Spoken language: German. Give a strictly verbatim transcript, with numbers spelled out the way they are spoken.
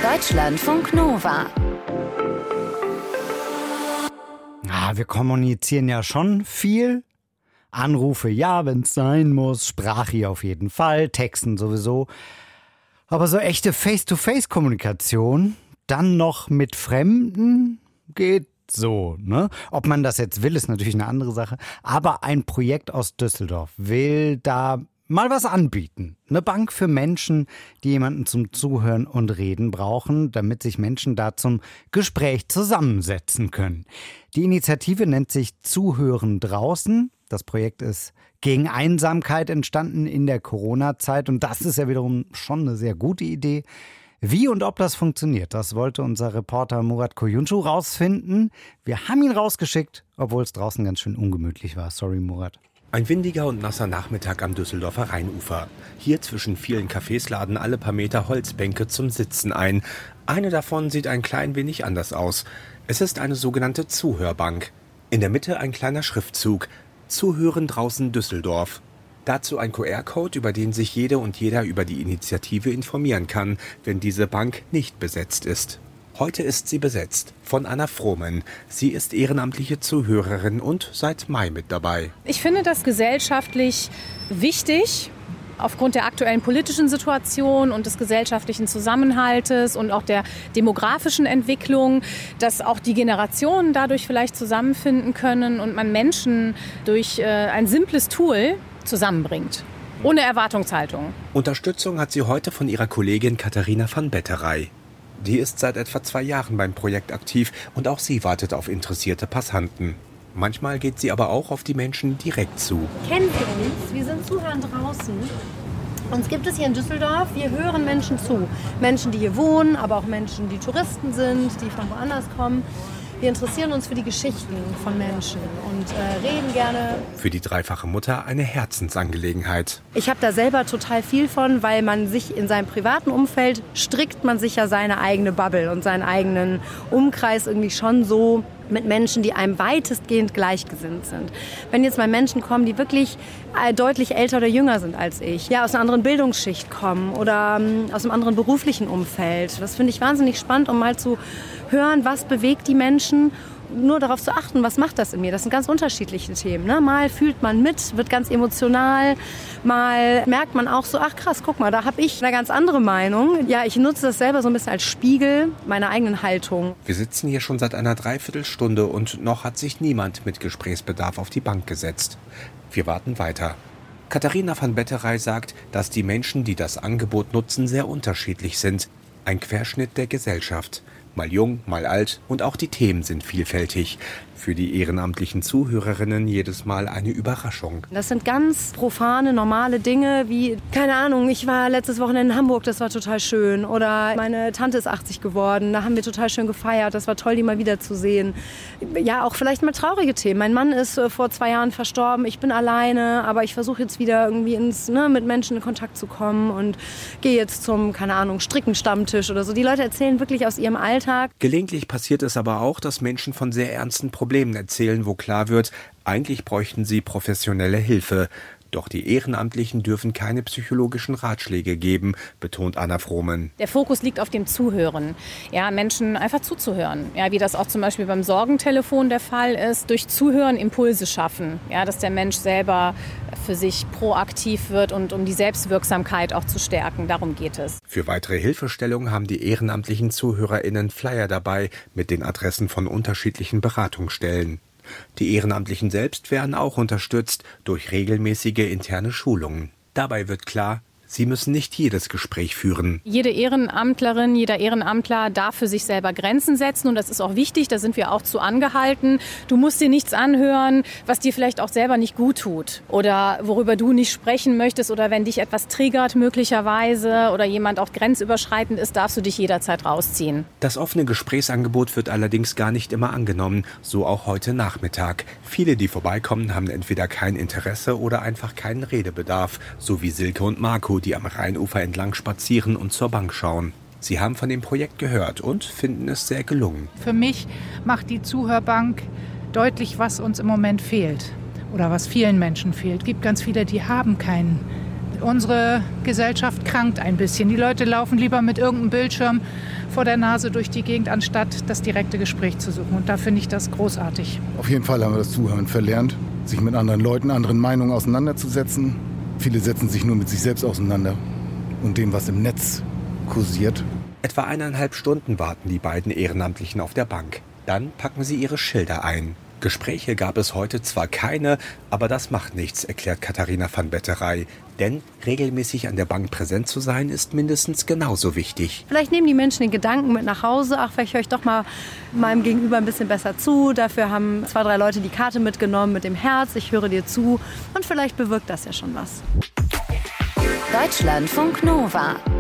Deutschlandfunk Nova. Ah, wir kommunizieren ja schon viel. Anrufe, ja, wenn es sein muss. Sprache auf jeden Fall. Texten sowieso. Aber so echte Face-to-Face-Kommunikation, dann noch mit Fremden, geht so, ne? Ob man das jetzt will, ist natürlich eine andere Sache. Aber ein Projekt aus Düsseldorf will da mal was anbieten. Eine Bank für Menschen, die jemanden zum Zuhören und Reden brauchen, damit sich Menschen da zum Gespräch zusammensetzen können. Die Initiative nennt sich Zuhören draußen. Das Projekt ist gegen Einsamkeit entstanden in der Corona-Zeit. Und das ist ja wiederum schon eine sehr gute Idee. Wie und ob das funktioniert, das wollte unser Reporter Murat Koyuncu rausfinden. Wir haben ihn rausgeschickt, obwohl es draußen ganz schön ungemütlich war. Sorry, Murat. Ein windiger und nasser Nachmittag am Düsseldorfer Rheinufer. Hier zwischen vielen Cafés laden alle paar Meter Holzbänke zum Sitzen ein. Eine davon sieht ein klein wenig anders aus. Es ist eine sogenannte Zuhörbank. In der Mitte ein kleiner Schriftzug. Zuhören draußen Düsseldorf. Dazu ein Q R-Code, über den sich jede und jeder über die Initiative informieren kann, wenn diese Bank nicht besetzt ist. Heute ist sie besetzt von Anna Frohmen. Sie ist ehrenamtliche Zuhörerin und seit Mai mit dabei. Ich finde das gesellschaftlich wichtig, aufgrund der aktuellen politischen Situation und des gesellschaftlichen Zusammenhaltes und auch der demografischen Entwicklung, dass auch die Generationen dadurch vielleicht zusammenfinden können und man Menschen durch äh, ein simples Tool zusammenbringt. Ohne Erwartungshaltung. Unterstützung hat sie heute von ihrer Kollegin Katharina van Betterey. Die ist seit etwa zwei Jahren beim Projekt aktiv und auch sie wartet auf interessierte Passanten. Manchmal geht sie aber auch auf die Menschen direkt zu. Kennen Sie uns? Wir sind Zuhören draußen. Uns gibt es hier in Düsseldorf. Wir hören Menschen zu. Menschen, die hier wohnen, aber auch Menschen, die Touristen sind, die von woanders kommen. Wir interessieren uns für die Geschichten von Menschen und äh, reden gerne. Für die dreifache Mutter eine Herzensangelegenheit. Ich habe da selber total viel von, weil man sich in seinem privaten Umfeld strickt man sich ja seine eigene Bubble und seinen eigenen Umkreis irgendwie schon so mit Menschen, die einem weitestgehend gleichgesinnt sind. Wenn jetzt mal Menschen kommen, die wirklich deutlich älter oder jünger sind als ich, ja, aus einer anderen Bildungsschicht kommen oder ähm, aus einem anderen beruflichen Umfeld, das finde ich wahnsinnig spannend, um mal zu hören, was bewegt die Menschen, nur darauf zu achten, was macht das in mir. Das sind ganz unterschiedliche Themen. Ne? Mal fühlt man mit, wird ganz emotional, mal merkt man auch so, ach krass, guck mal, da habe ich eine ganz andere Meinung. Ja, ich nutze das selber so ein bisschen als Spiegel meiner eigenen Haltung. Wir sitzen hier schon seit einer Dreiviertelstunde und noch hat sich niemand mit Gesprächsbedarf auf die Bank gesetzt. Wir warten weiter. Katharina van Betterey sagt, dass die Menschen, die das Angebot nutzen, sehr unterschiedlich sind. Ein Querschnitt der Gesellschaft. Mal jung, mal alt und auch die Themen sind vielfältig. Für die ehrenamtlichen Zuhörerinnen jedes Mal eine Überraschung. Das sind ganz profane, normale Dinge wie, keine Ahnung, ich war letztes Wochenende in Hamburg, das war total schön. Oder meine Tante ist achtzig geworden, da haben wir total schön gefeiert, das war toll, die mal wiederzusehen. Ja, auch vielleicht mal traurige Themen. Mein Mann ist äh, vor zwei Jahren verstorben, ich bin alleine, aber ich versuche jetzt wieder irgendwie ins, ne, mit Menschen in Kontakt zu kommen und gehe jetzt zum, keine Ahnung, Strickenstammtisch oder so. Die Leute erzählen wirklich aus ihrem Alltag. Gelegentlich passiert es aber auch, dass Menschen von sehr ernsten Problemen erzählen, wo klar wird, eigentlich bräuchten sie professionelle Hilfe. Doch die Ehrenamtlichen dürfen keine psychologischen Ratschläge geben, betont Anna Frohmen. Der Fokus liegt auf dem Zuhören. Ja, Menschen einfach zuzuhören. Ja, wie das auch zum Beispiel beim Sorgentelefon der Fall ist. Durch Zuhören Impulse schaffen. Ja, dass der Mensch selber für sich proaktiv wird und um die Selbstwirksamkeit auch zu stärken. Darum geht es. Für weitere Hilfestellung haben die ehrenamtlichen ZuhörerInnen Flyer dabei mit den Adressen von unterschiedlichen Beratungsstellen. Die Ehrenamtlichen selbst werden auch unterstützt durch regelmäßige interne Schulungen. Dabei wird klar, sie müssen nicht jedes Gespräch führen. Jede Ehrenamtlerin, jeder Ehrenamtler darf für sich selber Grenzen setzen und das ist auch wichtig, da sind wir auch zu angehalten. Du musst dir nichts anhören, was dir vielleicht auch selber nicht gut tut oder worüber du nicht sprechen möchtest oder wenn dich etwas triggert möglicherweise oder jemand auch grenzüberschreitend ist, darfst du dich jederzeit rausziehen. Das offene Gesprächsangebot wird allerdings gar nicht immer angenommen, so auch heute Nachmittag. Viele, die vorbeikommen, haben entweder kein Interesse oder einfach keinen Redebedarf, so wie Silke und Marco, die am Rheinufer entlang spazieren und zur Bank schauen. Sie haben von dem Projekt gehört und finden es sehr gelungen. Für mich macht die Zuhörbank deutlich, was uns im Moment fehlt oder was vielen Menschen fehlt. Es gibt ganz viele, die haben keinen Unsere Gesellschaft krankt ein bisschen. Die Leute laufen lieber mit irgendeinem Bildschirm vor der Nase durch die Gegend, anstatt das direkte Gespräch zu suchen. Und da finde ich das großartig. Auf jeden Fall haben wir das Zuhören verlernt, sich mit anderen Leuten, anderen Meinungen auseinanderzusetzen. Viele setzen sich nur mit sich selbst auseinander und dem, was im Netz kursiert. Etwa eineinhalb Stunden warten die beiden Ehrenamtlichen auf der Bank. Dann packen sie ihre Schilder ein. Gespräche gab es heute zwar keine, aber das macht nichts, erklärt Katharina van Betterey. Denn regelmäßig an der Bank präsent zu sein, ist mindestens genauso wichtig. Vielleicht nehmen die Menschen den Gedanken mit nach Hause. Ach, vielleicht höre ich doch mal meinem Gegenüber ein bisschen besser zu. Dafür haben zwei, drei Leute die Karte mitgenommen mit dem Herz. Ich höre dir zu. Und vielleicht bewirkt das ja schon was. Deutschlandfunk Nova.